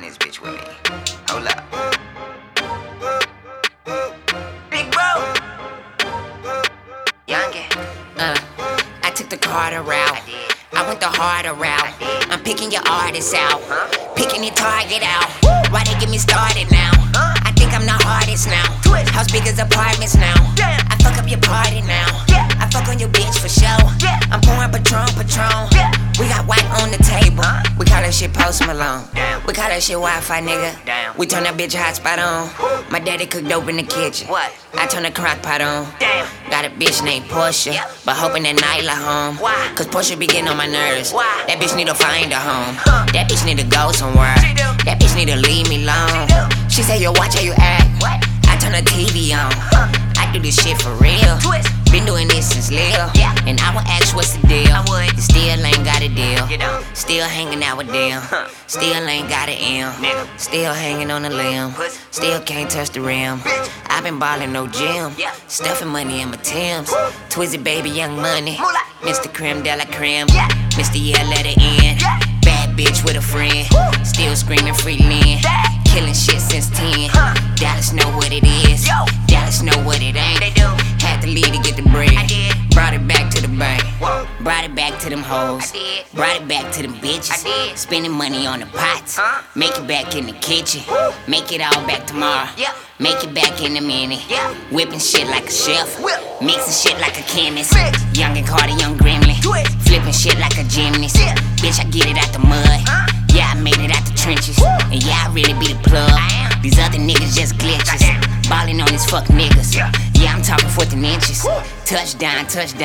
this bitch with me. Hold up. Big bro. Youngin. I took the Carter route. I went the harder route. I'm picking your artists out. Picking your target out. Why they get me started now? I think I'm the hardest now. House big as apartments now. I fuck up your party now. I fuck on your bitch for show. I'm pouring Patron. We got white on the table. We call that shit Post Malone. We call that shit Wi-Fi, nigga. We turn that bitch hotspot on. My daddy cooked dope in the kitchen. What? I turn the crock pot on. Damn. Got a bitch named Portia, but hoping that Nyla home. Why? Cause Portia be getting on my nerves. Why? That bitch need to find a home. That bitch need to go somewhere. She do. That bitch need to leave me alone. She do. She say, yo, watch how you act. What? I turn the TV on. I do this shit for real. Twist. Been doing this since Lil. Yeah. And I would ask what's the deal. I would. You still ain't got a deal. You don't. Still hanging out with them. Still ain't got an M. Nigga. Still hanging on the limb. Puss. Still can't touch the rim. Bitch. I been ballin' no gym. Yeah. Stuffing money in my Timbs. Twizzy baby, young money. Moolah. Mr. Creme de la Creme. Yeah. Mr. Yeah, let it in. Yeah. Bad bitch with a friend. Still screaming free Lynn. Killing shit since 10. Dallas know what it is. Yo. Dallas know what it ain't. They do. Had to leave to get the bread. I did. Brought it back to the bank. Whoa. Brought it back to them hoes. I did. Brought it back to them bitches. I did. Spending money on the pots. Make it back in the kitchen. Woo. Make it all back tomorrow. Yeah. Make it back in a minute. Yeah. Whipping shit like a chef. Whip. Mixing shit like a chemist. Mix. Young and Carter, young gremlin. Twist. Flipping shit like a gymnast. Yeah. Bitch, I get it out the mud. Yeah, I made it out the trenches. And yeah, I really be the plug. I am. These other niggas just glitches. Goddamn. Ballin' on these fuck niggas. Yeah. Yeah, I'm talking 14 inches. Woo. Touchdown.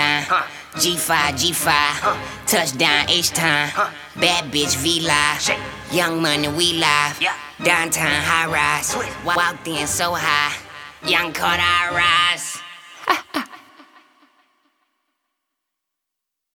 G5. Touchdown H-time. Bad bitch V-Live. Shake. Young money, we live. Yeah. Downtown high rise. Twist. Walked in so high. Young Carter, I rise.